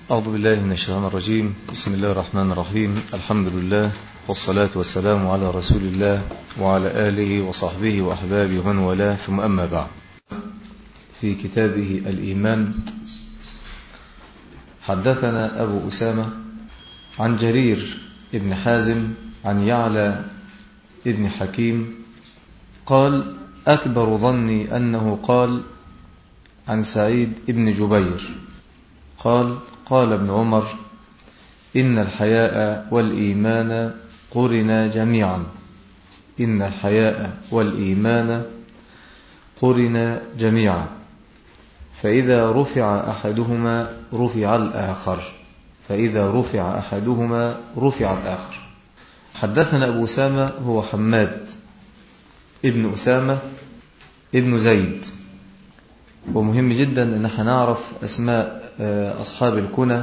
أعوذ بالله من الشيطان الرجيم. بسم الله الرحمن الرحيم. الحمد لله والصلاة والسلام على رسول الله وعلى آله وصحبه وأحبابه ومن والاه، ثم أما بعد. في كتابه الإيمان حدثنا أبو أسامة عن جرير ابن حازم عن يعلى ابن حكيم قال: أكبر ظني أنه قال عن سعيد ابن جبير قال ابن عمر: إن الحياء والإيمان قرنا جميعا. إن الحياء والإيمان قرنا جميعا، فإذا رفع أحدهما رفع الآخر. فإذا رفع أحدهما رفع الآخر. حدثنا أبو أسامة هو حماد ابن أسامة ابن زيد. ومهم جدا أن احنا نعرف أسماء أصحاب الكنى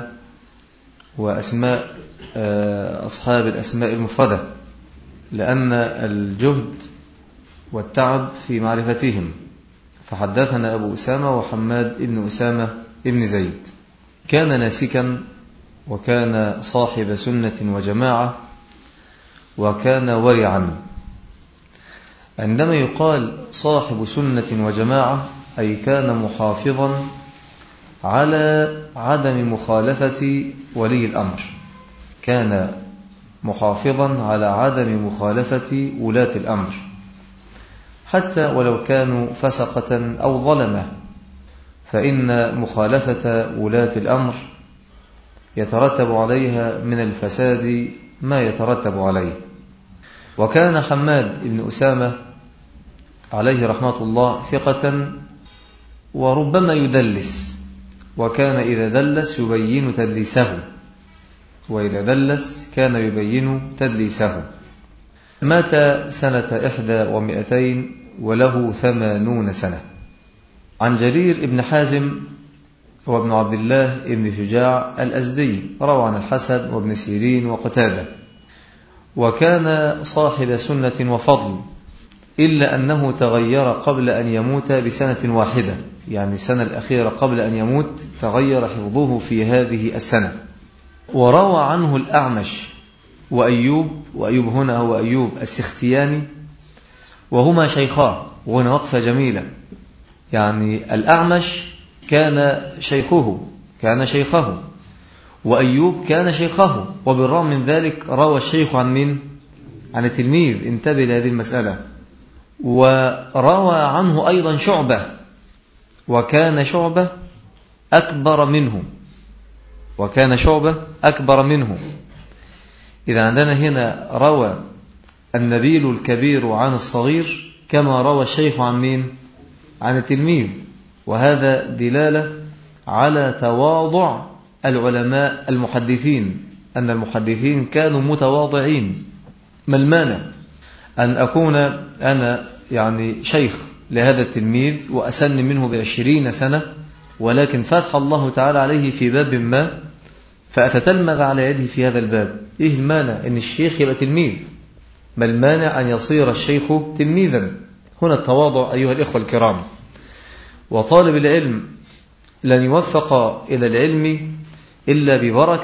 وأسماء أصحاب الأسماء المفردة، لأن الجهد والتعب في معرفتهم. فحدثنا أبو أسامة وحماد ابن أسامة ابن زيد. كان ناسكا، وكان صاحب سنة وجماعة، وكان ورعا. عندما يقال صاحب سنة وجماعة أي كان محافظا على عدم مخالفة ولي الأمر. كان محافظا على عدم مخالفة ولاة الأمر، حتى ولو كانوا فسقة أو ظلمة، فإن مخالفة ولاة الأمر يترتب عليها من الفساد ما يترتب عليه. وكان حماد بن أسامة عليه رحمة الله ثقة، وربما يدلس، وكان إذا دلس يبين تدليسه، وإذا دلس كان يبين تدليسه. مات سنة 100 وله 80 سنة. عن جرير ابن حازم هو ابن عبد الله ابن شجاع الأزدي، روى عن الحسن وابن سيرين وقتادة، وكان صاحب سنة وفضل، إلا أنه تغير قبل أن يموت بسنة واحدة، يعني السنة الأخيرة قبل أن يموت تغير حفظه في هذه السنة. وروى عنه الأعمش وأيوب هنا هو أيوب السختياني، وهما شيخان. وهنا وقفة جميلة، يعني الأعمش كان شيخه وأيوب كان شيخه، وبالرغم من ذلك روى الشيخ عن من؟ عن التلميذ. انتبه لهذه المسألة. وروى عنه أيضا شعبة، وكان شعبة أكبر منه. إذا عندنا هنا روى النبيل الكبير عن الصغير، كما روى الشيخ عن مين؟ عن التلميذ. وهذا دلالة على تواضع العلماء المحدثين، أن المحدثين كانوا متواضعين. ما المانع أن أكون أنا يعني شيخ لهذا التلميذ وأسن منه ب20 سنة، ولكن فتح الله تعالى عليه في باب ما فأتتلمذ على يده في هذا الباب. إيه المانع أن الشيخ يبقى تلميذ؟ ما المانع أن يصير الشيخ تلميذا؟ هنا التواضع أيها الإخوة الكرام. وطالب العلم لن يوفق إلى العلم إلا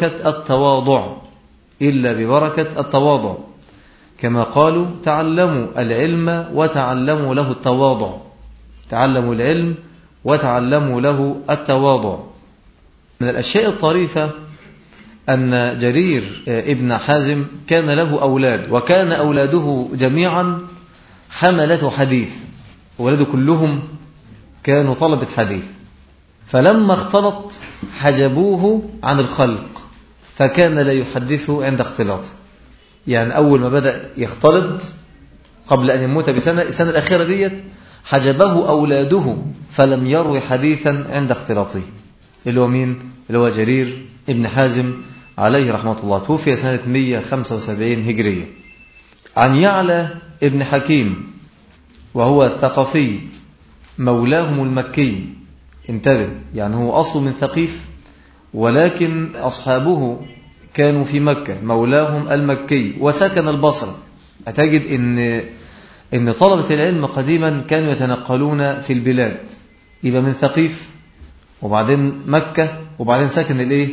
ببركة التواضع، كما قالوا: تعلموا العلم وتعلموا له التواضع. تعلموا العلم وتعلموا له التواضع. من الأشياء الطريفة أن جرير ابن حازم كان له أولاد، وكان أولاده جميعا حملة حديث، أولاده كلهم كانوا طلبة حديث. فلما اختلط حجبوه عن الخلق، فكان لا يحدث عند اختلاط. يعني أول ما بدأ يختلط قبل أن يموت بسنة، السنة الأخيرة ديت حجبه أولاده فلم يروي حديثا عند اختلاطه. اللي هو مين؟ اللي هو جرير ابن حازم عليه رحمة الله. توفي سنة 175 هجرية. عن يعلى ابن حكيم وهو الثقفي مولاهم المكي. انتبه، يعني هو أصله من ثقيف، ولكن أصحابه كانوا في مكة، مولاهم المكي، وسكن البصرة. هتجد إن طلبة العلم قديما كانوا يتنقلون في البلاد، يبقى من ثقيف وبعدين مكة وبعدين سكن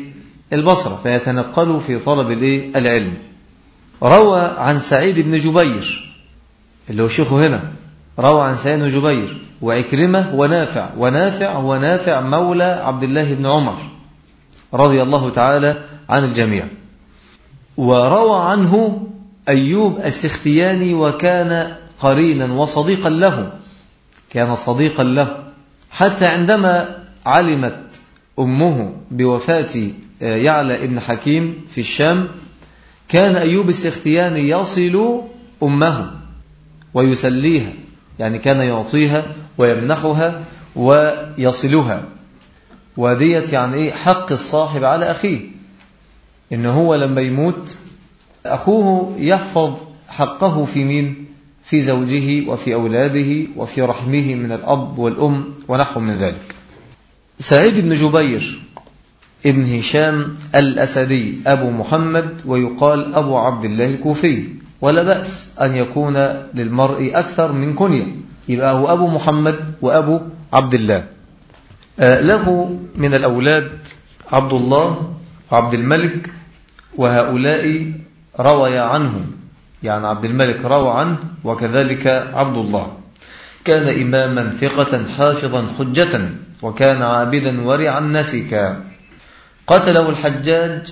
البصرة، فيتنقلوا في طلب العلم. روى عن سعيد بن جبير اللي هو شيخه هنا، روى عن سعيد بن جبير وعكرمة ونافع مولى عبد الله بن عمر رضي الله تعالى عن الجميع. وروى عنه أيوب السختياني، وكان قرينا وصديقا له، كان صديقا له، حتى عندما علمت أمه بوفاة يعلى ابن حكيم في الشام، كان أيوب السختياني يصل أمه ويسليها، يعني كان يعطيها ويمنحها ويصلها. وديت يعني حق الصاحب على أخيه، إن هو لما يموت أخوه يحفظ حقه في مين؟ في زوجه وفي أولاده وفي رحمه من الأب والأم ونحو من ذلك. سعيد بن جبير ابن هشام الأسدي أبو محمد، ويقال أبو عبد الله الكوفي، ولا بأس أن يكون للمرء أكثر من كنية، يبقى هو أبو محمد وأبو عبد الله. له من الأولاد عبد الله وعبد الملك، وهؤلاء روي عنه، يعني عبد الملك روى عنه وكذلك عبد الله. كان إماما ثقة حافظا حجة، وكان عابدا ورعا نسكا. قتله الحجاج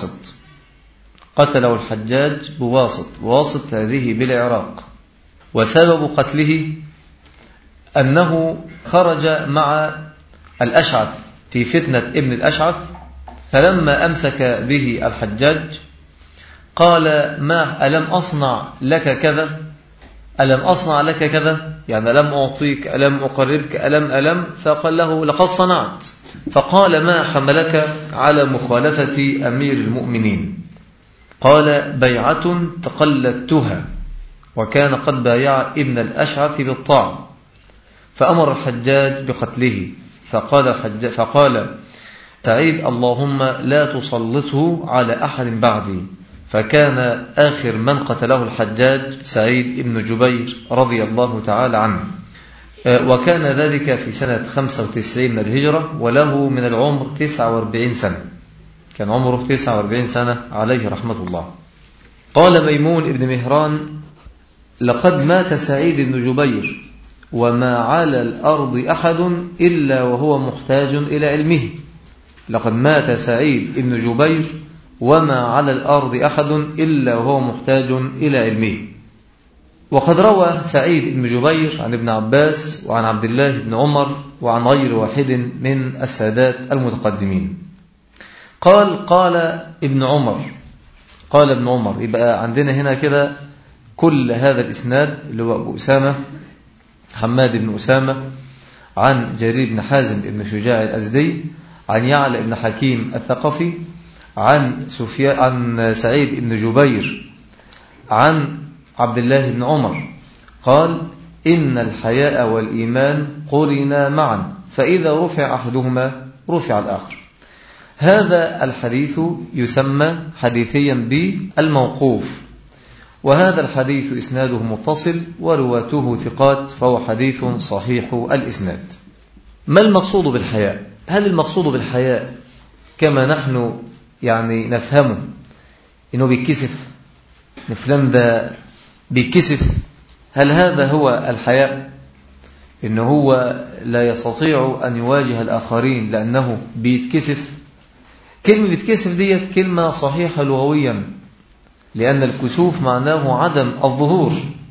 بواسط، واسط هذه بالعراق. وسبب قتله أنه خرج مع الأشعث في فتنة ابن الأشعث، فلما أمسك به الحجاج قال: ما ألم أصنع لك كذا، يعني ألم أعطيك، ألم أقربك، ألم، فقال له: لقد صنعت. فقال: ما حملك على مخالفة أمير المؤمنين؟ قال: بيعة تقلدتها، وكان قد بايع ابن الأشعث بالطاعة. فأمر الحجاج بقتله، فقال سعيد: اللهم لا تسلطه على أحد بعدي. فكان آخر من قتله الحجاج سعيد بن جبير رضي الله تعالى عنه، وكان ذلك في سنة 95 من الهجرة، وله من العمر 49 سنة، كان عمره 49 سنة عليه رحمة الله. قال ميمون بن مهران: لقد مات سعيد بن جبير وما على الأرض أحد إلا وهو محتاج إلى علمه. لقد مات سعيد بن جبير وما على الأرض أحد إلا وهو محتاج إلى علمه. وقد روى سعيد بن جبير عن ابن عباس وعن عبد الله بن عمر وعن غير واحد من السادات المتقدمين. قال ابن عمر، يبقى عندنا هنا كده كل هذا الإسناد اللي هو أبو أسامة حماد بن أسامة عن جرير بن حازم بن شجاع الأزدي عن يعلى بن حكيم الثقفي عن سعيد بن جبير عن عبد الله بن عمر قال: إن الحياء والإيمان قرنا معا، فإذا رفع أحدهما رفع الآخر. هذا الحديث يسمى حديثيا بالموقوف، وهذا الحديث إسناده متصل ورواته ثقات، فهو حديث صحيح الإسناد. ما المقصود بالحياء؟ هل المقصود بالحياء كما نحن يعني نفهمه إنه بيتكسف، فلان ده بيتكسف؟ هل هذا هو الحياء؟ إنه هو لا يستطيع أن يواجه الآخرين لأنه بيتكسف؟ كلمة بيتكسف ديت كلمة صحيحة لغويا، لأن الكسوف معناه عدم الظهور،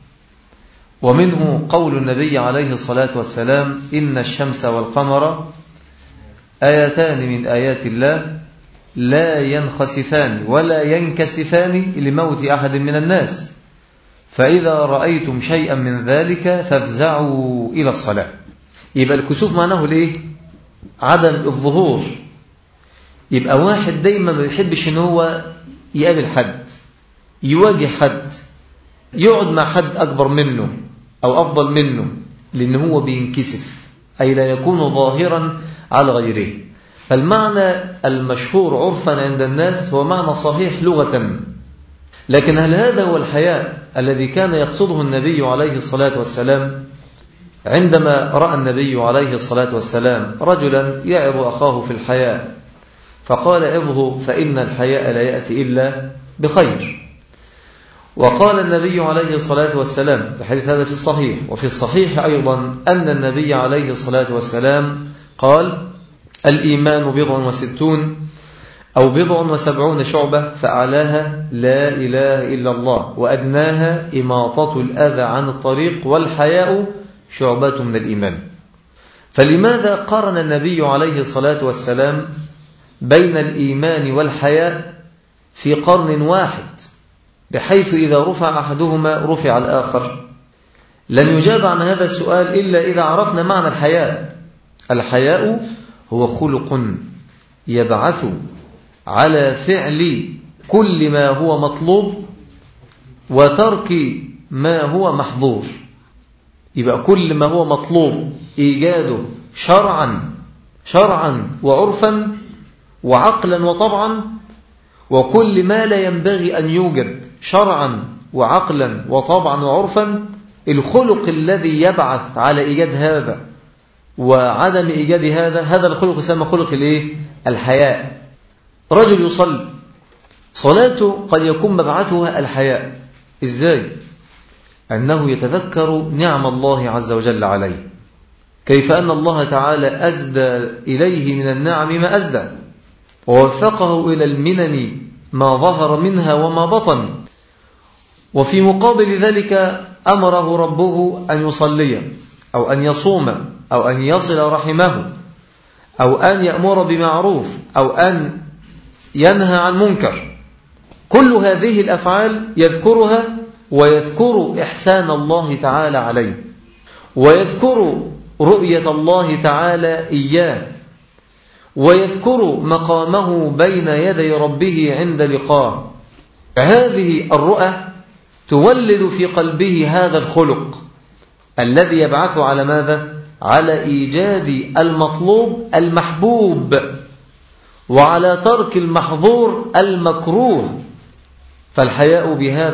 ومنه قول النبي عليه الصلاة والسلام: إن الشمس والقمر آيتان من آيات الله لا ينخسفان ولا ينكسفان لموت أحد من الناس، فإذا رأيتم شيئا من ذلك فافزعوا إلى الصلاة. يبقى الكسوف معناه ليه؟ عدم الظهور. يبقى واحد دايما ما بيحبش ان هو يقابل حد، يواجه حد، يقعد مع حد أكبر منه أو أفضل منه، لأن هو بينكسف، أي لا يكون ظاهرا على غيره. فالمعنى المشهور عرفا عند الناس هو معنى صحيح لغة، لكن هل هذا هو الحياء الذي كان يقصده النبي عليه الصلاة والسلام عندما رأى النبي عليه الصلاة والسلام رجلا يعظ أخاه في الحياء، فقال عظه فإن الحياء لا يأتي إلا بخير. وقال النبي عليه الصلاة والسلام، الحديث هذا في الصحيح، وفي الصحيح أيضا أن النبي عليه الصلاة والسلام قال: الإيمان 67 أو 70 شعبة، فأعلاها لا إله إلا الله، وأدناها إماطة الأذى عن الطريق، والحياء شعبة من الإيمان. فلماذا قارن النبي عليه الصلاة والسلام بين الإيمان والحياء في قرن واحد، بحيث إذا رفع أحدهما رفع الآخر؟ لن يجاب عن هذا السؤال إلا إذا عرفنا معنى الحياء. الحياء هو خلق يبعث على فعل كل ما هو مطلوب وترك ما هو محظور. يبقى كل ما هو مطلوب إيجاده شرعا وعرفا وعقلا وطبعا، وكل ما لا ينبغي أن يوجد شرعا وعقلا وطبعا وعرفا، الخلق الذي يبعث على إيجاد هذا وعدم إيجاد هذا الخلق يسمى خلق الحياء. رجل يصلي، صلاته قد يكون مبعثها الحياء. إزاي؟ أنه يتذكر نعم الله عز وجل عليه، كيف أن الله تعالى أزدى إليه من النعم ما أزدى، ووفقه إلى المنن ما ظهر منها وما بطن. وفي مقابل ذلك أمره ربه أن يصلي أو أن يصوم أو أن يصل رحمه أو أن يأمر بمعروف أو أن ينهى عن منكر. كل هذه الأفعال يذكرها، ويذكر إحسان الله تعالى عليه، ويذكر رؤية الله تعالى إياه، ويذكر مقامه بين يدي ربه عند لقاه. هذه الرؤى تولد في قلبه هذا الخلق الذي يبعث على ماذا؟ على إيجاد المطلوب المحبوب، وعلى ترك المحظور المكروه. فالحياء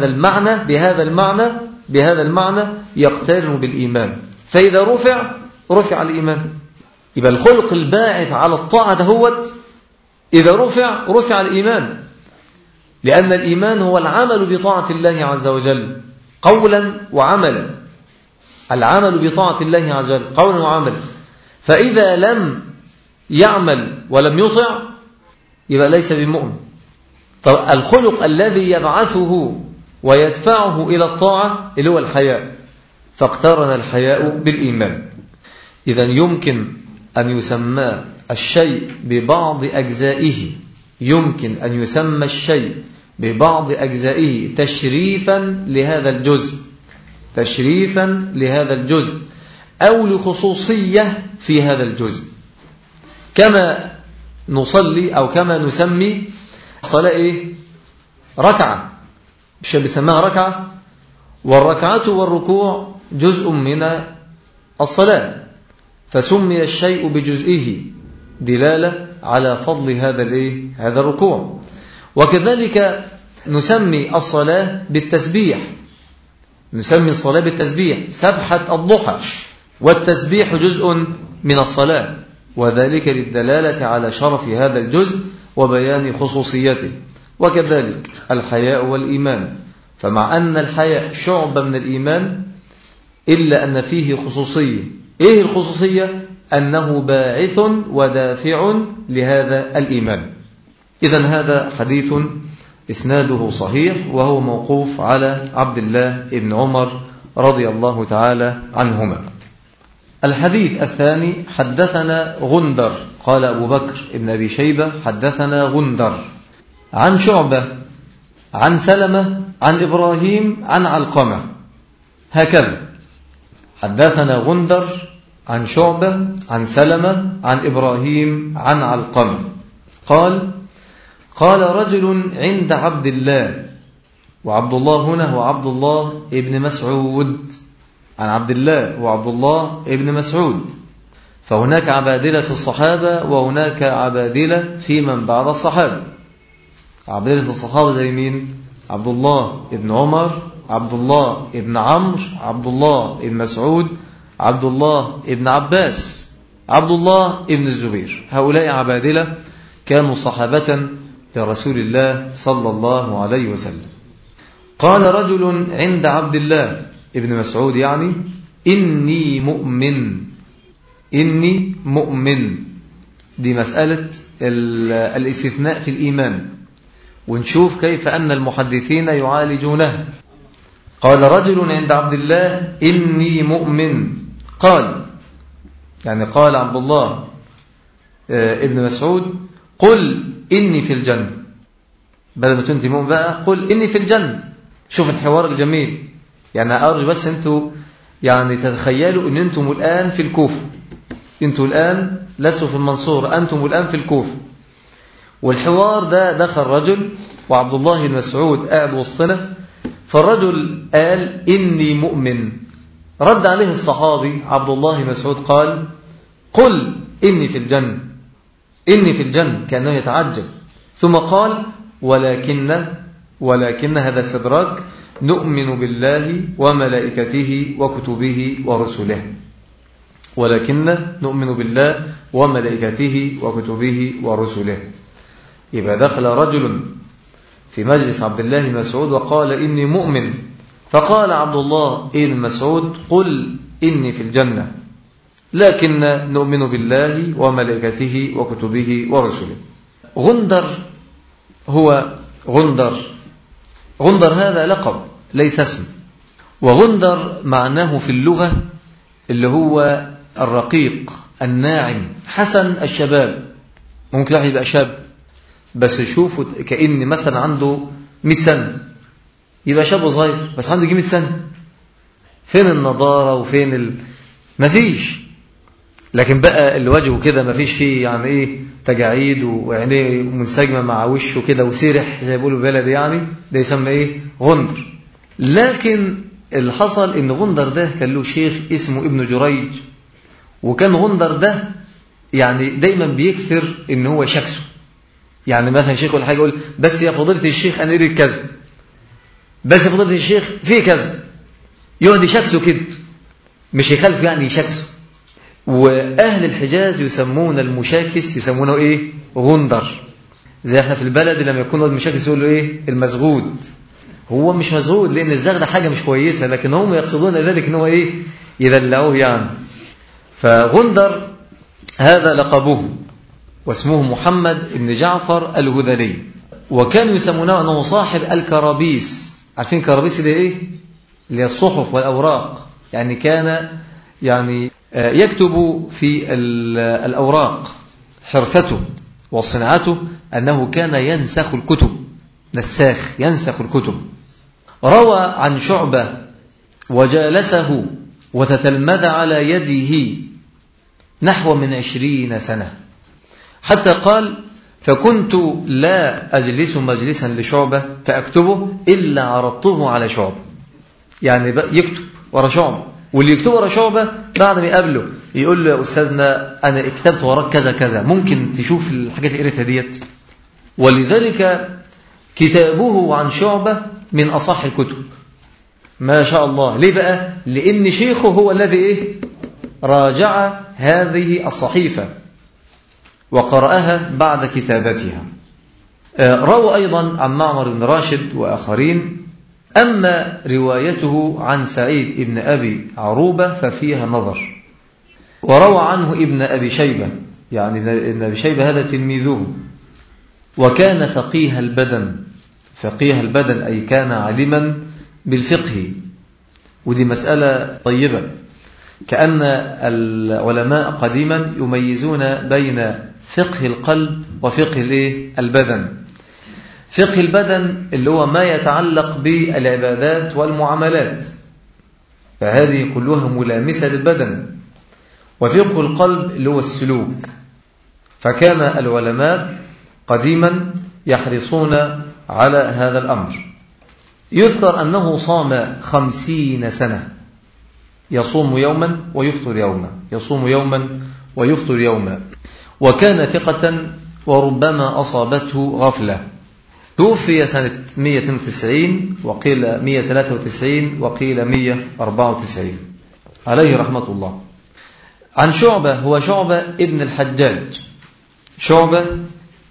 بهذا المعنى يقترن بالإيمان. فإذا رفع الإيمان. يبقى الخلق الباعث على الطاعة دهوت إذا رفع الإيمان، لأن الإيمان هو العمل بطاعة الله عز وجل قولا وعملا. العمل بطاعة الله عز وجل قولا وعملا. فإذا لم يعمل ولم يطع يبقى ليس بمؤمن. طب الخلق الذي يبعثه ويدفعه إلى الطاعة اللي هو الحياء، فاقترن الحياء بالإيمان. إذن يمكن أن يسمى الشيء ببعض أجزائه، يمكن أن يسمى الشيء ببعض أجزائه تشريفا لهذا الجزء أو لخصوصية في هذا الجزء. كما نصلي أو كما نسمي الصلاة ركعة، مش بيسميها ركعة، والركعة والركوع جزء من الصلاة، فسمي الشيء بجزئه دلالة على فضل هذا الركوع. وكذلك نسمي الصلاة بالتسبيح، سبحة الضحى، والتسبيح جزء من الصلاة، وذلك للدلالة على شرف هذا الجزء وبيان خصوصيته. وكذلك الحياء والإيمان، فمع أن الحياء شعبة من الإيمان إلا أن فيه خصوصية. إيه الخصوصية؟ أنه باعث ودافع لهذا الإيمان. إذن هذا حديث إسناده صحيح، وهو موقوف على عبد الله بن عمر رضي الله تعالى عنهما. الحديث الثاني: حدثنا غندر، قال أبو بكر بن أبي شيبة حدثنا غندر عن شعبة عن سلمة عن إبراهيم عن علقمة، هكذا: حدثنا غندر عن شعبة عن سلمة عن إبراهيم عن علقمة قال رجل عند عبد الله، وعبد الله هنا هو عبد الله ابن مسعود، عن عبد الله وعبد الله ابن مسعود. فهناك عبادلة في الصحابة وهناك عبادلة في من بعد الصحابة. عبادلة الصحابة زي مين؟ عبد الله ابن عمر، عبد الله ابن عمرو، عبد الله ابن مسعود، عبد الله ابن عباس، عبد الله ابن الزبير. هؤلاء عبادلة كانوا صحابة لرسول الله صلى الله عليه وسلم. قال رجل عند عبد الله ابن مسعود يعني: إني مؤمن. إني مؤمن، دي مسألة الاستثناء في الإيمان، ونشوف كيف أن المحدثين يعالجونه. قال رجل عند عبد الله: إني مؤمن. قال عبد الله ابن مسعود: قل إني في الجنة. بدل ما تنتي مؤمن بقى قل إني في الجنة. شوف الحوار الجميل. يعني أرجو بس أنتوا يعني تتخيلوا أن أنتم الآن في الكوفة، أنتم الآن لستوا في المنصورة، أنتم الآن في الكوفة، والحوار ده دخل رجل وعبد الله بن مسعود قاعد وسطنا، فالرجل قال: إني مؤمن. رد عليه الصحابي عبد الله بن مسعود قال: قل إني في الجنة. إني في الجنة، كأنه يتعجب. ثم قال: ولكن هذا استدراك، نؤمن بالله وملائكته وكتبه ورسله. ولكن نؤمن بالله وملائكته وكتبه ورسله. يبقى دخل رجل في مجلس عبد الله بن مسعود وقال: إني مؤمن. فقال عبد الله بن مسعود: قل إني في الجنة، لكن نؤمن بالله وملائكته وكتبه ورسله. غندر هو غندر هذا لقب ليس اسم. وغندر معناه في اللغة اللي هو الرقيق الناعم حسن الشباب. ممكن واحد يبقى شاب بس يشوفه كأن مثلا عنده 100 سنة، يبقى شاب صغير بس عنده 100 سنة. فين النضارة وفين مفيش. لكن بقى اللي وجهه كده مفيش فيه يعني ايه تجاعيد وعينيه منسجمة مع وشه كده وسيرح زي بيقولوا بلد، يعني ده يسمى ايه؟ غندر. لكن اللي حصل ان غندر ده كان له شيخ اسمه ابن جريج، وكان غندر ده يعني دايما بيكثر ان هو شكسه. يعني مثلا شيخ ولا حاجه يقول: بس يا فضيلة الشيخ انا اريد كذا، بس يا فضيلة الشيخ في كذا، يقعد يشكسه كده، مش يخالف يعني يشكسه. واهل الحجاز يسمون المشاكس يسمونه ايه؟ غندر. زي احنا في البلد لما يكون المشاكس يقول له ايه؟ المزغود. هو مش مزغود لان الزغ ده حاجه مش كويسه، لكن هم يقصدون ذلك ان هو ايه؟ يدلعوه يعني. فغندر هذا لقبه، واسمه محمد بن جعفر الهذلي، وكانوا يسمونه أنه صاحب الكرابيس. عارفين الكرابيس اللي إيه؟ اللي هي الصحف والأوراق. يعني كان يكتب في الأوراق. حرفته وصنعته أنه كان ينسخ الكتب، نساخ ينسخ الكتب. روى عن شعبة وجالسه وتتلمذ على يده نحو من 20 سنة، حتى قال: فكنت لا أجلس مجلسا لشعبة فأكتبه إلا عرضته على شعبة. يعني يكتب ورا شعبة، واللي يكتب ورا شعبة بعد ما يقابله يقول له: يا أستاذنا أنا اكتبت وراك كذا كذا، ممكن تشوف الحاجات اللي قريتها ديت. ولذلك كتابه عن شعبة من أصح الكتب ما شاء الله. ليه بقى؟ لأن شيخه هو الذي راجع هذه الصحيفة وقرأها بعد كتابتها. روى أيضا عن معمر بن راشد وآخرين. أما روايته عن سعيد ابن أبي عروبة ففيها نظر. وروى عنه ابن أبي شيبة، يعني ابن أبي شيبة هذا تلميذه، وكان فقيه البدن أي كان عالما بالفقه. ودي مسألة طيبة، كأن العلماء قديما يميزون بين فقه القلب وفقه البدن. فقه البدن اللي هو ما يتعلق بالعبادات والمعاملات، فهذه كلها ملامسة للبدن. وفقه القلب اللي هو السلوك. فكان العلماء قديما يحرصون على هذا الأمر. يذكر أنه صام 50 سنة، يصوم يوما ويفطر يوما، يصوم يوما ويفطر يوما. وكان ثقة وربما أصابته غفلة. توفي سنة 192 وقيل 193 وقيل 194 عليه رحمة الله. عن شعبة، هو شعبة ابن الحجاج، شعبة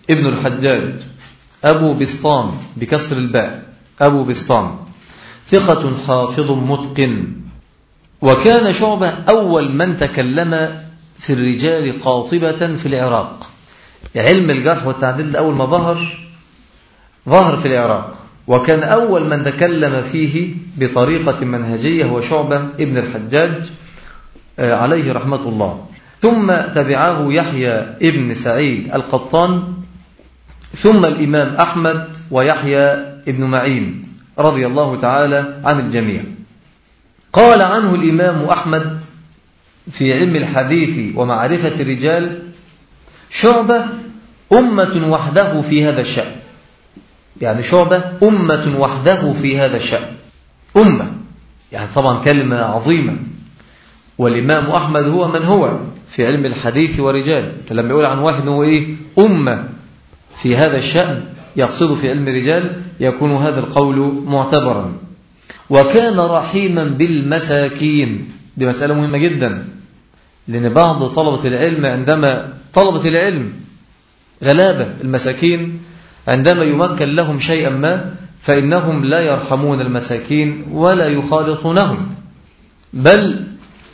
ابن الحجاج أبو بسطام بكسر الباء، أبو بسطام، ثقة حافظ متقن. وكان شعبة أول من تكلم في الرجال قاطبة في العراق. علم الجرح والتعديل أول ما ظهر في العراق، وكان أول من تكلم فيه بطريقة منهجية هو شعبة ابن الحجاج عليه رحمة الله. ثم تبعه يحيى ابن سعيد القطان، ثم الإمام أحمد ويحيى ابن معين رضي الله تعالى عن الجميع. قال عنه الإمام أحمد في علم الحديث ومعرفة الرجال: شعبة أمة وحده في هذا الشأن. يعني شعبة أمة وحده في هذا الشأن، أمة يعني طبعا كلمة عظيمة. والإمام أحمد هو من هو في علم الحديث ورجال، فلما يقول عن واحد هو إيه؟ أمة في هذا الشأن، يقصد في علم الرجال، يكون هذا القول معتبرا. وكان رحيما بالمساكين. دي مسألة مهمة جدا، لأن بعض طلبة العلم عندما طلبة العلم غلابة المساكين عندما يمكن لهم شيئا ما فإنهم لا يرحمون المساكين ولا يخالطونهم، بل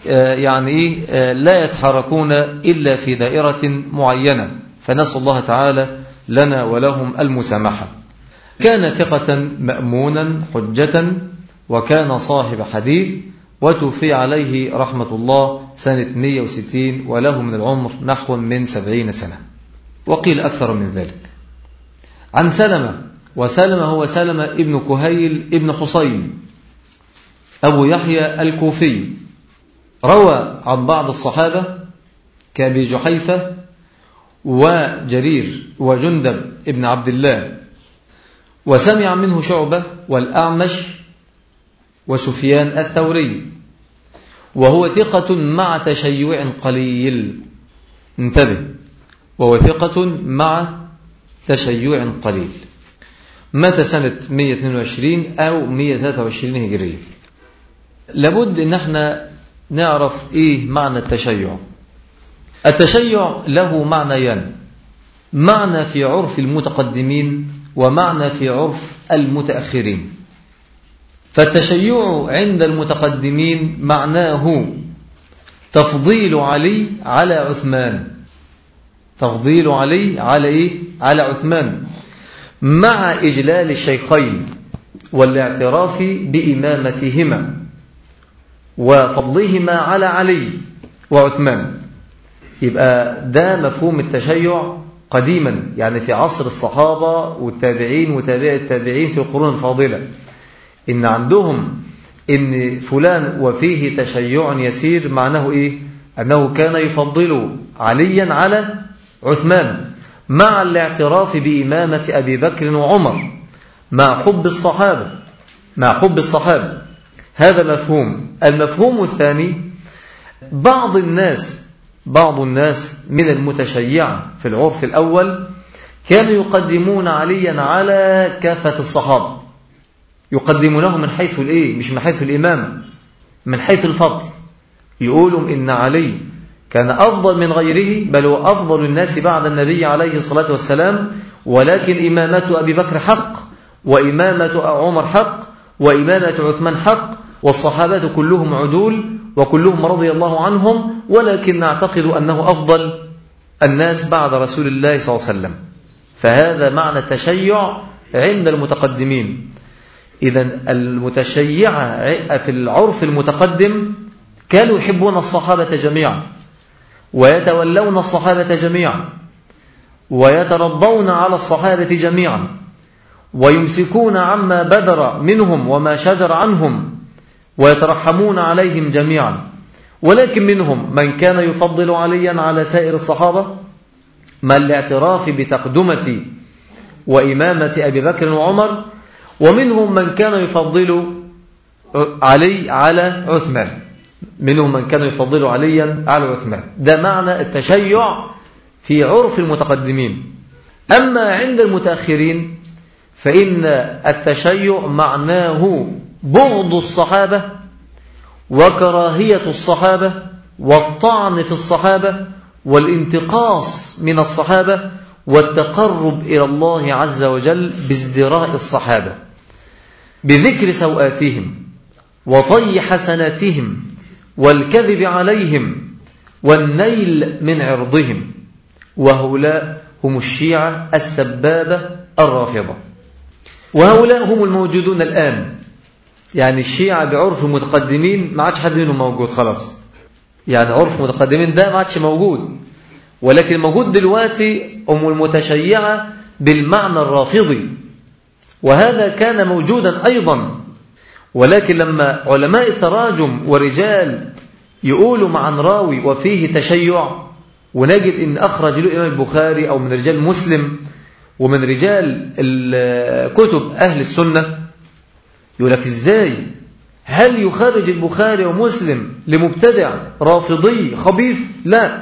لا يتحركون إلا في دائرة معينة. فنسأل الله تعالى لنا ولهم المسامحة. كان ثقة مأمونا حجة، وكان صاحب حديث، وتوفي عليه رحمة الله سنة 160، وله من العمر نحو من 70 سنة، وقيل أكثر من ذلك. عن سلمة، وسلمة هو سلمة ابن كهيل ابن حصين أبو يحيى الكوفي، روى عن بعض الصحابة كأبي جحيفة وجرير وجندب ابن عبد الله، وسمع منه شعبة والأعمش وسفيان الثوري، وهو ثقة مع تشيع قليل. انتبه، وهو ثقة مع تشيع قليل. مات سنة 122 أو 123 هجرية. لابد أن احنا نعرف إيه معنى التشيع. التشيع له معنيان: معنى في عرف المتقدمين، ومعنى في عرف المتأخرين. فالتشيع عند المتقدمين معناه تفضيل علي على عثمان، تفضيل علي على إيه؟ على عثمان، مع إجلال الشيخين والاعتراف بإمامتهما وفضلهما على علي وعثمان. يبقى ده مفهوم التشيع قديما، يعني في عصر الصحابة والتابعين وتابع التابعين في القرون الفاضلة، إن عندهم إن فلان وفيه تشيع يسير، معناه إيه؟ أنه كان يفضل عليا على عثمان مع الاعتراف بإمامة أبي بكر وعمر، مع حب الصحابة. هذا مفهوم. المفهوم الثاني: بعض الناس من المتشيعة في العرف الأول كانوا يقدمون عليا على كافة الصحابة، يقدمونه من حيث الإيه؟ مش من حيث الإمامة، من حيث الفضل. يقولوا إن علي كان أفضل من غيره، بل هو أفضل الناس بعد النبي عليه الصلاة والسلام، ولكن إمامة أبي بكر حق، وإمامة عمر حق، وإمامة عثمان حق، والصحابة كلهم عدول وكلهم رضي الله عنهم، ولكن نعتقد أنه أفضل الناس بعد رسول الله صلى الله عليه وسلم. فهذا معنى التشيع عند المتقدمين. إذن المتشيعة في العرف المتقدم كانوا يحبون الصحابة جميعا، ويتولون الصحابة جميعا، ويترضون على الصحابة جميعا، ويمسكون عما بدر منهم وما شجر عنهم، ويترحمون عليهم جميعا. ولكن منهم من كان يفضل عليا على سائر الصحابة مع الاعتراف بتقدمة وإمامة أبي بكر وعمر، ومنهم من كان يفضل علي على عثمان، منهم من كان يفضل عليا على عثمان. ده معنى التشيع في عرف المتقدمين. أما عند المتأخرين فإن التشيع معناه بغض الصحابة وكراهية الصحابة والطعن في الصحابة والانتقاص من الصحابة والتقرب إلى الله عز وجل بازدراء الصحابة، بذكر سوآتهم وطي حسناتهم والكذب عليهم والنيل من عرضهم. وهؤلاء هم الشيعة السبابة الرافضة، وهؤلاء هم الموجودون الآن. يعني الشيعة بعرف المتقدمين ما عادش حد منهم موجود خلاص، يعني عرف المتقدمين ده ما عادش موجود، ولكن الموجود دلوقتي هم المتشيعة بالمعنى الرافضي، وهذا كان موجودا أيضا. ولكن لما علماء التراجم ورجال يقولوا عن راوي وفيه تشيع، ونجد إن أخرج له إمام البخاري أو من رجال مسلم ومن رجال كتب أهل السنة، يقول لك إزاي؟ هل يخرج البخاري ومسلم لمبتدع رافضي خبيث؟ لا،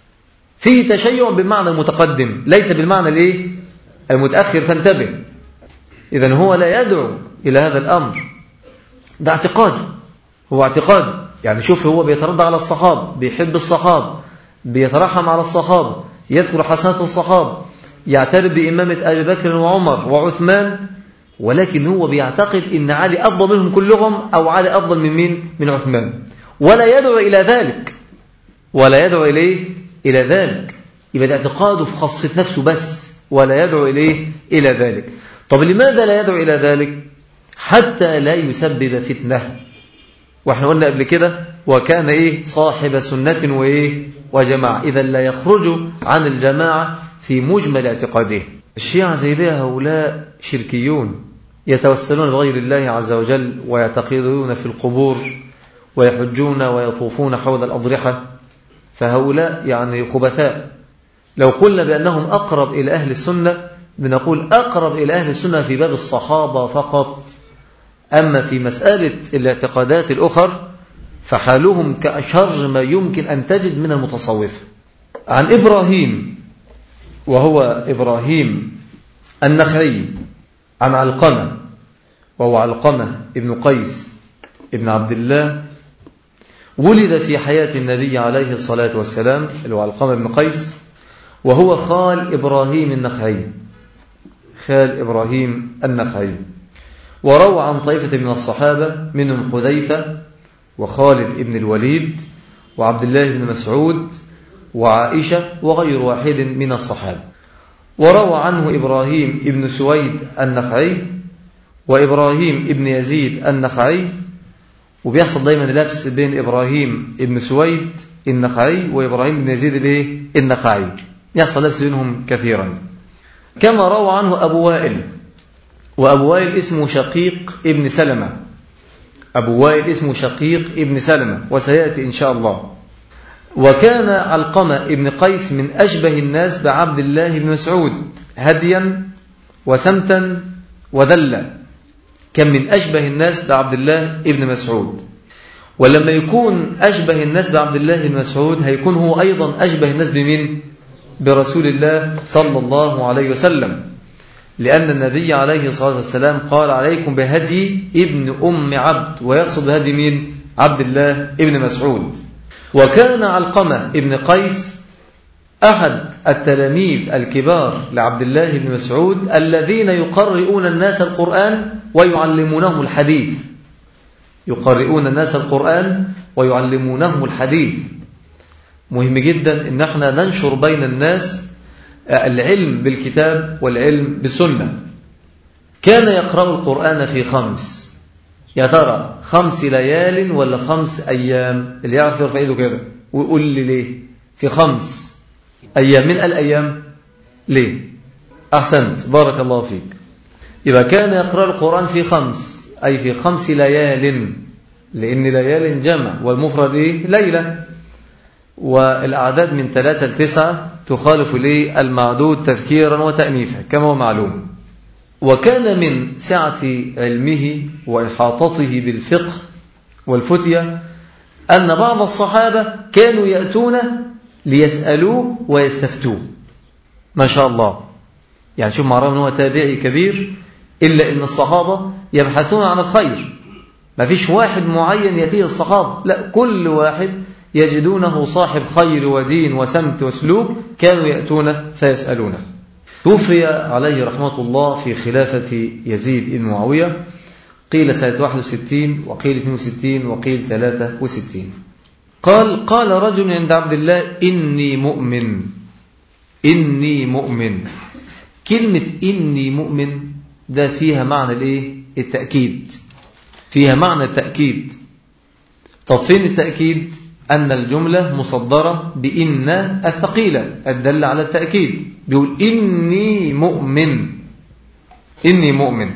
فيه تشيع بالمعنى المتقدم ليس بالمعنى المتأخر، فانتبه. إذن هو لا يدعو إلى هذا الأمر، ده اعتقاده، هو اعتقاده. يعني شوف، هو بيترضى على الصحابة، بيحب الصحابة، بيترحم على الصحابة، يذكر حسنات الصحابة، يعترف بإمامة أبي بكر وعمر وعثمان، ولكن هو بيعتقد إن علي أفضل منهم كلهم، أو علي أفضل من مين؟ من عثمان، ولا يدعو إلى ذلك، ولا يدعو إلى ذلك. يبقى اعتقاده في خاصة نفسه بس، ولا يدعو إلى ذلك. طب لماذا لا يدعو إلى ذلك؟ حتى لا يسبب فتنة. واحنا قلنا قبل كده وكان صاحب سنة وجماعة، إذا لا يخرج عن الجماعة في مجمل اعتقاده. الشيعة زي ده هؤلاء شركيون، يتوسلون بغير الله عز وجل، ويعتقدون في القبور، ويحجون ويطوفون حول الأضرحة، فهؤلاء يعني خبثاء. لو قلنا بأنهم أقرب إلى أهل السنة بنقول أقرب إلى أهل السنة في باب الصحابة فقط، أما في مسألة الاعتقادات الأخر فحالهم كأشر ما يمكن أن تجد من المتصوفة. عن إبراهيم، وهو إبراهيم النخعي، عن علقمة، وهو علقمة ابن قيس ابن عبد الله، ولد في حياة النبي عليه الصلاة والسلام، اللي هو علقمة ابن قيس، وهو خال إبراهيم النخعي، خال إبراهيم النخعي. وروى عن طائفة من الصحابة، منهم حذيفة وخالد ابن الوليد وعبد الله بن مسعود وعائشة وغير واحد من الصحابة. وروى عنه إبراهيم ابن سويد النخعي وإبراهيم ابن يزيد النخعي، وبيحصل دايما لبس بين إبراهيم ابن سويد النخعي وإبراهيم ابن يزيد النخعي، يحصل لبس بينهم كثيرا. كما روى عنه أبو وائل، وأبو وائل اسمه شقيق ابن سلمة، أبو وائل اسمه شقيق ابن سلمة، وسيأتي إن شاء الله. وكان علقمة ابن قيس من أشبه الناس بعبد الله بن مسعود هديا وسمتا وذلا، كان من أشبه الناس بعبد الله بن مسعود. ولما يكون أشبه الناس بعبد الله بن مسعود هيكون هو أيضا أشبه الناس بمن؟ برسول الله صلى الله عليه وسلم، لأن النبي عليه الصلاة والسلام قال عليكم بهدي ابن أم عبد، ويقصد بهدي مين؟ عبد الله ابن مسعود. وكان علقمة ابن قيس أحد التلاميذ الكبار لعبد الله بن مسعود الذين يقرؤون الناس القرآن ويعلمونهم الحديث، يقرؤون الناس القرآن ويعلمونهم الحديث. مهم جدا إن احنا ننشر بين الناس العلم بالكتاب والعلم بالسنة. كان يقرأ القرآن في 5، يا ترى 5 ليال ولا 5 أيام؟ اللي يعرف يرفع ايده كده ويقول لي ليه في 5 أيام؟ من الأيام ليه؟ أحسنت، بارك الله فيك. يبقى كان يقرأ القرآن في 5، أي في 5 ليال، لأن ليال جمع والمفرد ليلة، والأعداد من 3 ل 9 تخالف المعدود تذكيرا وتأنيثا كما هو معلوم. وكان من سعة علمه وإحاطته بالفقه والفتية أن بعض الصحابة كانوا يأتون ليسألوه ويستفتوه، ما شاء الله. يعني شوف، معرفة أنه تابعي كبير، إلا أن الصحابة يبحثون عن الخير، ما فيش واحد معين يأتيه الصحابة، لا، كل واحد يجدونه صاحب خير ودين وسمت وسلوك كانوا يأتون فيسألونه. توفي عليه رحمة الله في خلافة يزيد بن معاوية، قيل سنة 61 وقيل 62 وقيل 63. قال رجل عند عبد الله إني مؤمن. إني مؤمن، كلمة إني مؤمن ده فيها معنى التأكيد، فيها معنى التأكيد. طب فين التأكيد؟ أن الجملة مصدرة بإن الثقيلة الدالة على التأكيد، بيقول إني مؤمن. إني مؤمن.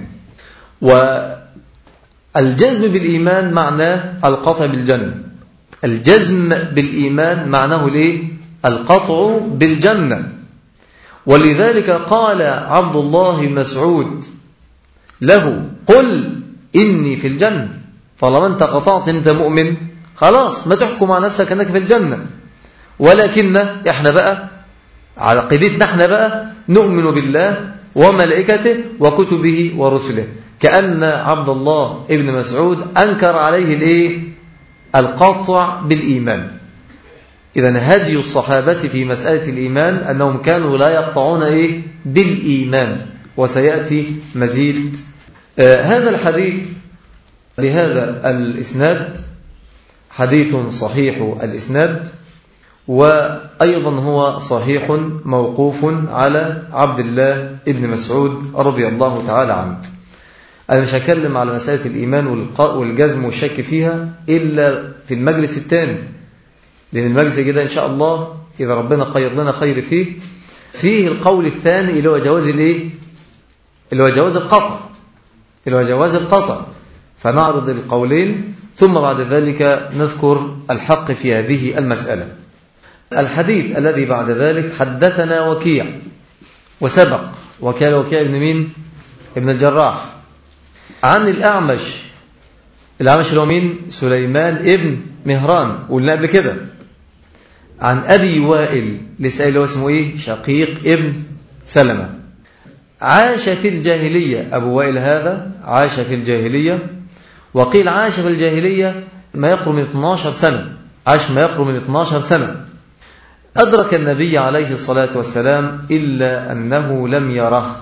والجزم بالإيمان معناه القطع بالجنة. الجزم بالإيمان معناه القطع بالجنة. ولذلك قال عبد الله بن مسعود له قل إني في الجنة. طالما أنت قطعت أنت مؤمن خلاص ما تحكم على نفسك أنك في الجنة. ولكن إحنا بقى على قيدتنا إحنا بقى نؤمن بالله وملائكته وكتبه ورسله، كأن عبد الله ابن مسعود أنكر عليه القطع بالإيمان. إذن هدي الصحابة في مسألة الإيمان أنهم كانوا لا يقطعون بالإيمان، وسيأتي مزيد. هذا الحديث بهذا الإسناد حديث صحيح الإسناد، وأيضا هو صحيح موقوف على عبد الله ابن مسعود رضي الله تعالى عنه. أنا مش هكلم على مسألة الإيمان والجزم والشك فيها إلا في المجلس الثاني، لأن المجلس كده إن شاء الله إذا ربنا قيض لنا خير فيه القول الثاني اللي هو جواز اللي هو جواز القطع، اللي هو جواز القطع. فنعرض القولين ثم بعد ذلك نذكر الحق في هذه المسألة. الحديث الذي بعد ذلك حدثنا وكيع وسبق، وكيع ابن مين؟ ابن الجراح، عن الأعمش اللي هو مين؟ سليمان ابن مهران، قلنا قبل كده. عن أبي وائل لسه اللي هو اسمه شقيق ابن سلمة. عاش في الجاهلية، أبو وائل هذا عاش في الجاهلية، وقيل عاش في الجاهلية ما يقرب من 12 سنة، عاش ما يقرب من 12 سنة. أدرك النبي عليه الصلاة والسلام إلا أنه لم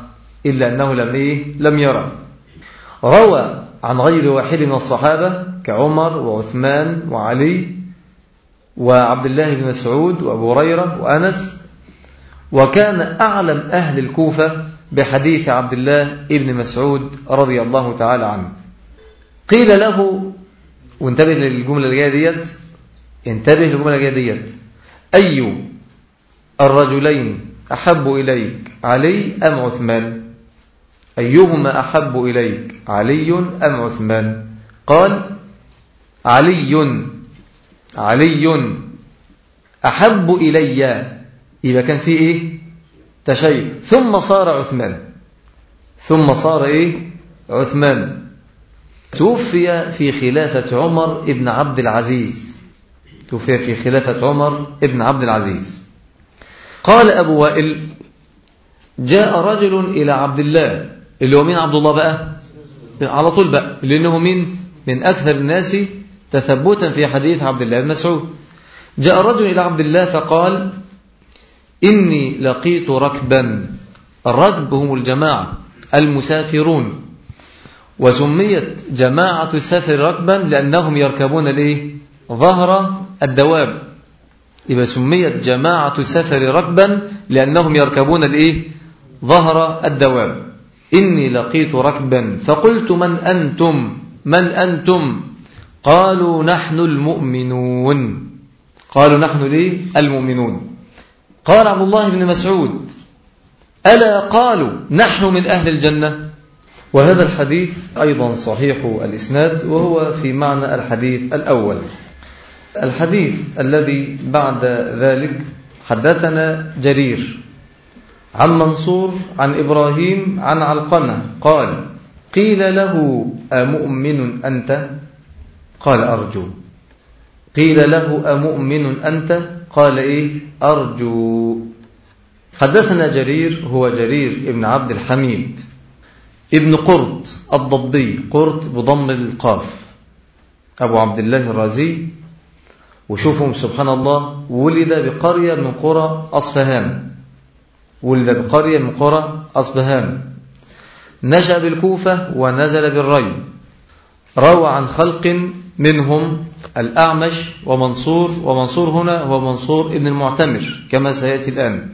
يره. روى عن غير واحد من الصحابة كعمر وعثمان وعلي وعبد الله بن مسعود وأبو هريرة وأنس، وكان أعلم أهل الكوفة بحديث عبد الله بن مسعود رضي الله تعالى عنه. قيل له، وانتبه للجملة الجاية ديت، أي الرجلين أحب إليك، علي أم عثمان؟ أيهما أحب إليك، علي أم عثمان؟ قال علي أحب إلي، يبقى كان فيه تشيع. ثم صار عثمان. توفي في خلافة عمر ابن عبد العزيز. قال أبو وائل جاء رجل إلى عبد الله، اللي هو مين عبد الله بقى على طول بقى، لأنه من أكثر الناس تثبتا في حديث عبد الله بن مسعود. جاء رجل إلى عبد الله فقال إني لقيت ركبا. الركب هم الجماعة المسافرون، وسميت جماعة السفر ركبا لأنهم يركبون ظهر الدواب. يبقى سميت جماعة السفر ركبا لأنهم يركبون ظهر الدواب. إني لقيت ركبا فقلت من أنتم؟ قالوا نحن المؤمنون. المؤمنون. قال عبد الله بن مسعود ألا قالوا نحن من أهل الجنة؟ وهذا الحديث أيضا صحيح الإسناد، وهو في معنى الحديث الأول. الحديث الذي بعد ذلك حدثنا جرير عن منصور عن إبراهيم عن علقمة قال قيل له أمؤمن أنت؟ قال أرجو. قيل له أمؤمن أنت؟ قال أرجو. حدثنا جرير هو جرير ابن عبد الحميد ابن قرط الضبي، قرط بضم القاف، أبو عبد الله الرازي. وشوفهم سبحان الله ولد بقرية من قرى أصفهان، ولد بقرية من قرى أصبهان، نشأ بالكوفة ونزل بالري، روى عن خلق منهم الأعمش ومنصور، ومنصور هنا هو منصور ابن المعتمر كما سيأتي الآن.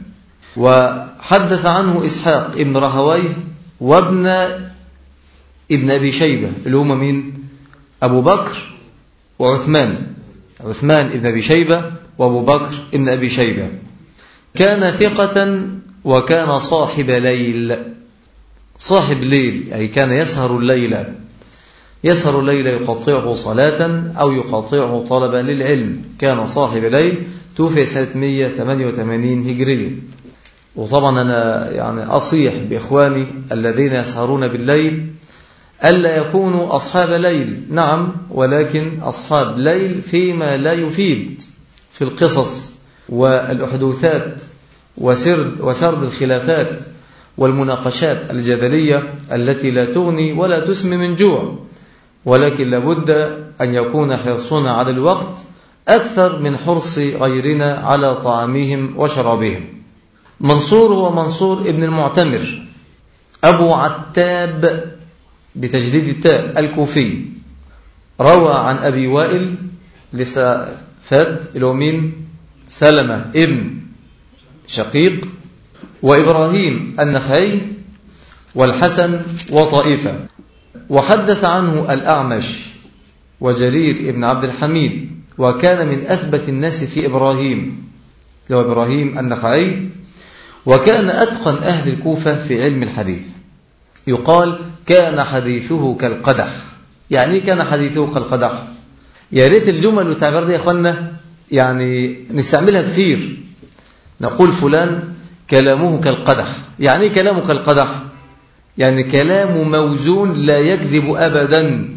وحدث عنه إسحاق ابن راهويه وابن ابن أبي شيبة اللي هم مين؟ أبو بكر وعثمان، عثمان ابن أبي شيبة وأبو بكر ابن أبي شيبة. كان ثقة وكان صاحب ليل، صاحب ليل أي كان يسهر الليل، يسهر الليل يقطعه صلاة أو يقطعه طلبا للعلم. كان صاحب ليل، توفي سنة 188 هجرية. وطبعا أنا يعني أصيح بإخواني الذين يسهرون بالليل ألا يكونوا أصحاب ليل، نعم، ولكن أصحاب ليل فيما لا يفيد في القصص والأحدوثات وسرد الخلافات والمناقشات الجدلية التي لا تغني ولا تسمي من جوع، ولكن لابد أن يكون حرصنا على الوقت أكثر من حرص غيرنا على طعامهم وشرابهم. منصور هو منصور ابن المعتمر أبو عتاب بتجديد التاء الكوفي، روى عن أبي وائل لسه فات الومين سلمة ابن شقيق وإبراهيم النخعي والحسن وطائفة. وحدث عنه الأعمش وجرير ابن عبد الحميد، وكان من أثبت الناس في إبراهيم لو إبراهيم النخعي، وكان أتقن أهل الكوفة في علم الحديث. يقال كان حديثه كالقدح. يعني كان حديثه كالقدح؟ يا ريت الجمل والتعبير دي يا أخوانا يعني نستعملها كثير. نقول فلان كلامه كالقدح. يعني كلامه كالقدح؟ يعني كلامه موزون لا يكذب أبدا،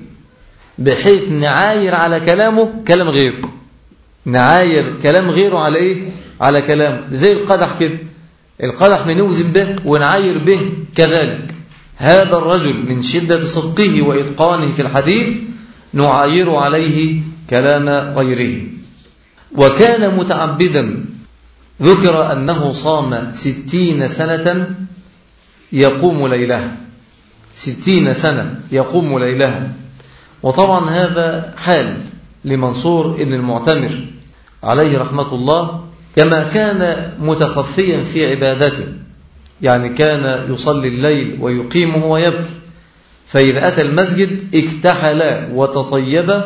بحيث نعاير على كلامه كلام غيره، نعاير كلام غيره على إيه؟ على كلامه، زي القدح كده. القدح بنوزن به ونعاير به كذلك. هذا الرجل من شدة صدقه وإتقانه في الحديث نعاير عليه كلام غيره. وكان متعبدا، ذكر أنه صام 60 سنة يقوم ليلها، 60 سنة يقوم ليلها. وطبعا هذا حال لمنصور ابن المعتمر عليه رحمة الله، كما كان متخفيا في عبادته، يعني كان يصلي الليل ويقيمه ويبكي، فإذا أتى المسجد اكتحل وتطيب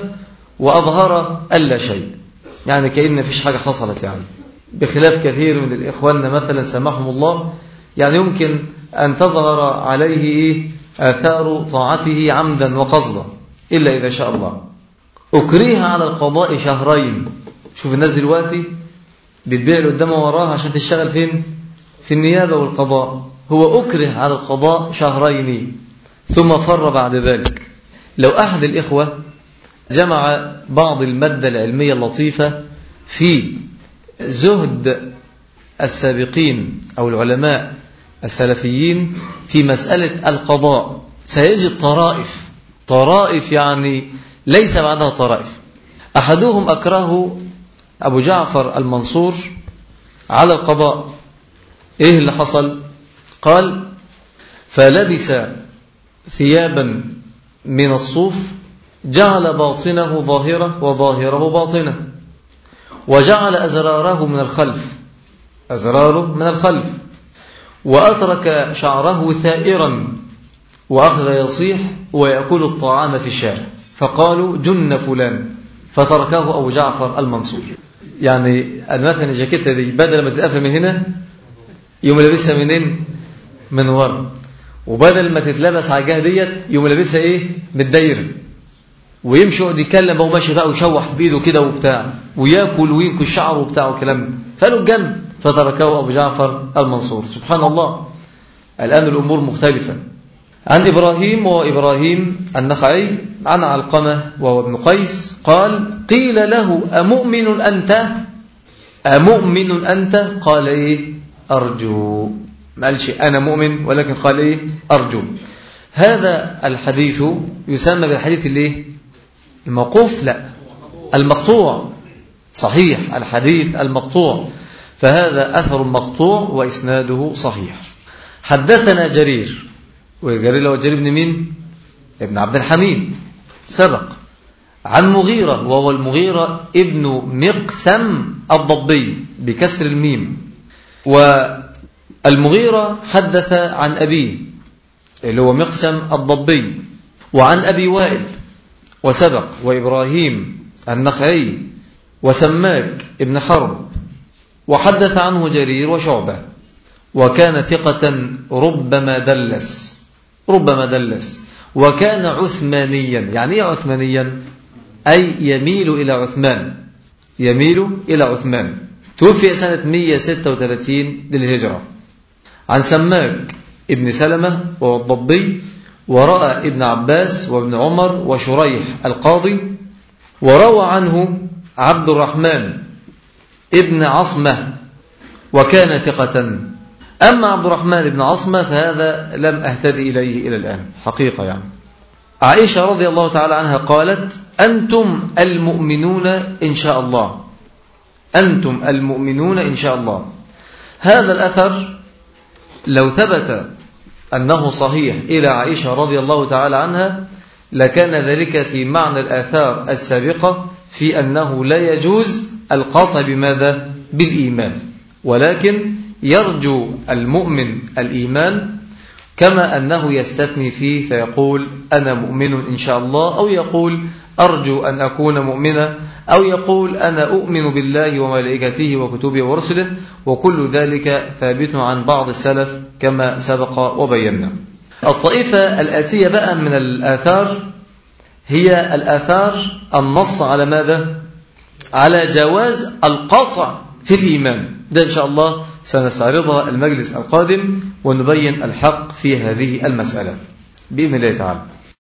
وأظهر ألا شيء، يعني كأن فيش حاجة حصلت، يعني بخلاف كثير من الإخوان مثلا سمحهم الله، يعني يمكن أن تظهر عليه آثار طاعته عمدا وقصدا إلا إذا شاء الله. أكره على القضاء شهرين. شوف الناس دلوقتي بتبيع له قدامه وراها عشان تشتغل فين؟ في النيابة والقضاء. هو أكره على القضاء شهرين ثم فر بعد ذلك. لو أحد الإخوة جمع بعض المادة العلمية اللطيفة في زهد السابقين أو العلماء السلفيين في مسألة القضاء سيجد طرائف يعني ليس بعدها طرائف. أحدهم أكره أبو جعفر المنصور على القضاء. إيه اللي حصل؟ قال فلبس ثيابا من الصوف جعل باطنه ظاهرة وظاهره باطنة، وجعل أزراره من الخلف، وأترك شعره ثائرا، وأخذ يصيح ويأكل الطعام في الشارع، فقالوا جن فلان، فتركه أبو جعفر المنصور. يعني مثلا الجاكيتة دي بدل ما تتقفل من هنا يوم لابسها منين؟ من ورا، وبدل ما تتلبس على الجهة ديت يوم لابسها ايه؟ بالدايره، ويمشي يقعد يتكلم بقى وماشي بقى ويشوح بايده كده وبتاع وياكل وينكش شعره وبتاع وكلام، فقالوا الجنة، فتركه ابو جعفر المنصور. سبحان الله، الان الامور مختلفه. عن ابراهيم وابراهيم النخعي عن علقمه وهو ابن قيس قال قيل له امؤمن انت؟ قال ايه؟ ارجو. ما قالش انا مؤمن، ولكن قال ايه؟ ارجو. هذا الحديث يسمى بالحديث الايه؟ الموقوف؟ لا، المقطوع. صحيح، الحديث المقطوع. فهذا أثر مقطوع وإسناده صحيح. حدثنا جرير، وجرير هو جرير بن مين؟ ابن عبد الحميد سبق. عن مغيرة، وهو المغيرة ابن مقسم الضبي بكسر الميم. والمغيرة حدث عن أبيه اللي هو مقسم الضبي، وعن أبي وائل وسبق، وإبراهيم النخعي، وسماك ابن حرب، وحدث عنه جرير وشعبة، وكان ثقة ربما دلس، وكان عثمانيا. يعني ايه عثمانيا؟ أي يميل إلى عثمان. توفي سنة 136 للهجرة. عن سماك ابن سلمة والضبي، ورأى ابن عباس وابن عمر وشريح القاضي، وروى عنه عبد الرحمن ابن عصمة وكان ثقة. أما عبد الرحمن ابن عصمة فهذا لم أهتدي إليه إلى الآن حقيقة. يعني عائشة رضي الله تعالى عنها قالت: أنتم المؤمنون إن شاء الله، أنتم المؤمنون إن شاء الله. هذا الأثر لو ثبت أنه صحيح إلى عائشة رضي الله تعالى عنها لكان ذلك في معنى الآثار السابقة في أنه لا يجوز القطع بماذا؟ بالإيمان، ولكن يرجو المؤمن الإيمان، كما أنه يستثني فيه فيقول أنا مؤمن إن شاء الله، أو يقول أرجو أن أكون مؤمنا، أو يقول أنا أؤمن بالله وملائكته وكتبه ورسله، وكل ذلك ثابت عن بعض السلف كما سبق وبينا. الطائفة الآتية بقى من الآثار هي الآثار النص على ماذا؟ على جواز القطع في الإيمان. ده إن شاء الله سنستعرضها المجلس القادم ونبين الحق في هذه المسألة بإذن الله تعالى.